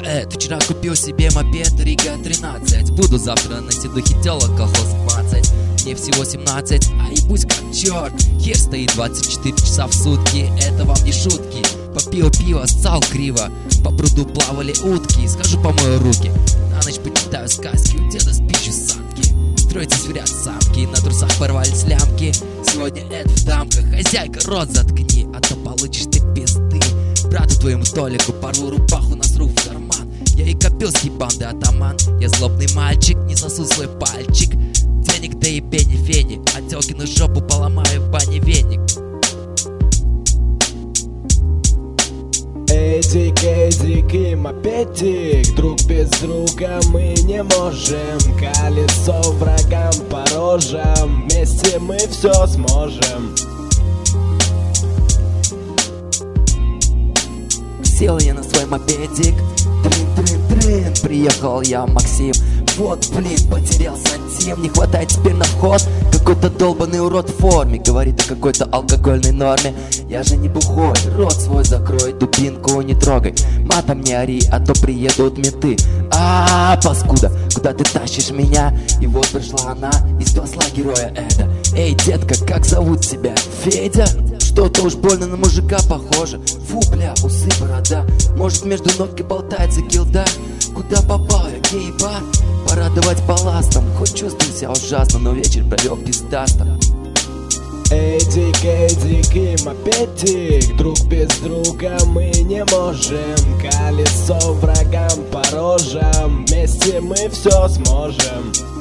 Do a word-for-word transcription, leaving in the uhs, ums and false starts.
Эд, вчера купил себе мопед Рига тринадцать. Буду завтра на седухе телок колхоз мацать. Мне всего семнадцать, а ебусь как черт. Хер стоит двадцать четыре часа в сутки, это вам не шутки. Попил пиво, ссал криво, по пруду плавали утки. Схожу помою руки, на ночь почитаю сказки, у деда спичу санки. Строятся зверят самки, на трусах порвались лямки. Сегодня это в дамках, хозяйка, рот заткни, а то получишь ты пизды. Брату твоему Толику порву рубаху, насру в карман. Я и копилский банды атаман. Я злобный мальчик, не сосу свой пальчик. Денег да и пени фени, а тёлкину жопу поломаю в бане веник. Эдик, Эдик и мопедик, друг без друга мы не можем. Колесо врагам по рожам, вместе мы все сможем. Сел я на свой мопедик, трын-трын-трын, приехал я, Максим. Вот, блин, потерялся тем, не хватает теперь на вход. Какой-то долбаный урод в форме говорит о какой-то алкогольной норме. Я же не бухой, рот свой закрой, дубинку не трогай, матом не ори, а то приедут менты. А, паскуда, куда ты тащишь меня? И вот пришла она и спасла героя Эда. Эй, детка, как зовут тебя? Федя? Что-то уж больно на мужика похоже. Фу, бля, усы, борода. Может, между ног и болтается гилда. Куда попал я, гей-бар? Пора давать балластом. Хоть чувствую себя ужасно, но вечер провел пиздасто. Эдик, Эдик и мопедик, друг без друга мы не можем. Колесо врагам по рожам, вместе мы все сможем.